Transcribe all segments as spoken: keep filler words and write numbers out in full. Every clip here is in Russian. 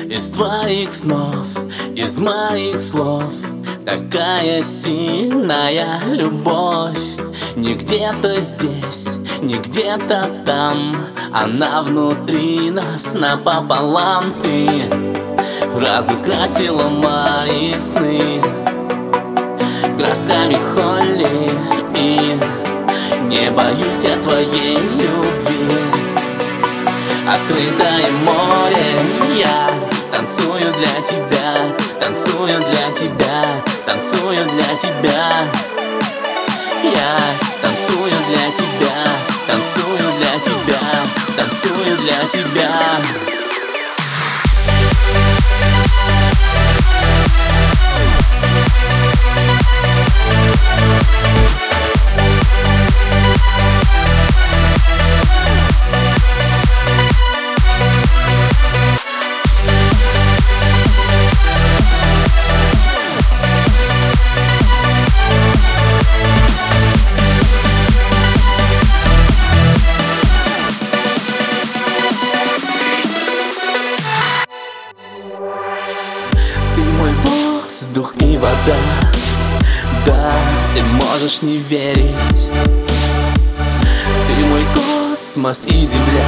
Из твоих снов, из моих слов, такая сильная любовь. Не где-то здесь, не где-то там, она внутри нас напополам. Ты разукрасила мои сны красками холли, и не боюсь я твоей любви. Открытое море, я танцую для тебя, танцую для тебя, танцую для тебя. Я танцую для тебя, танцую для тебя, танцую для тебя. Воздух и вода, да, ты можешь не верить. Ты мой космос и земля,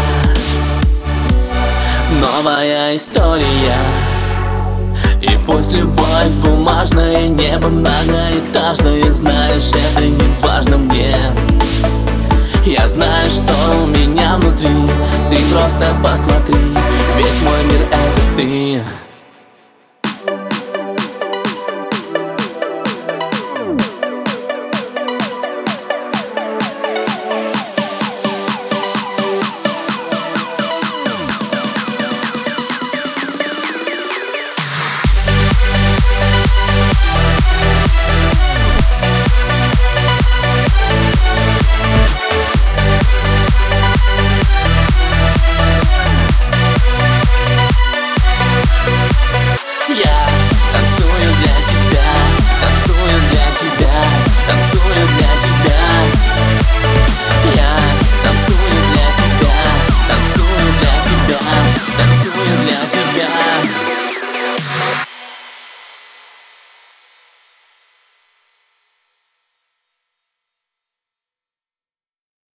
новая история. И пусть любовь бумажная, небо многоэтажное, знаешь, это не важно мне. Я знаю, что у меня внутри, ты просто посмотри, весь мой мир — это ты.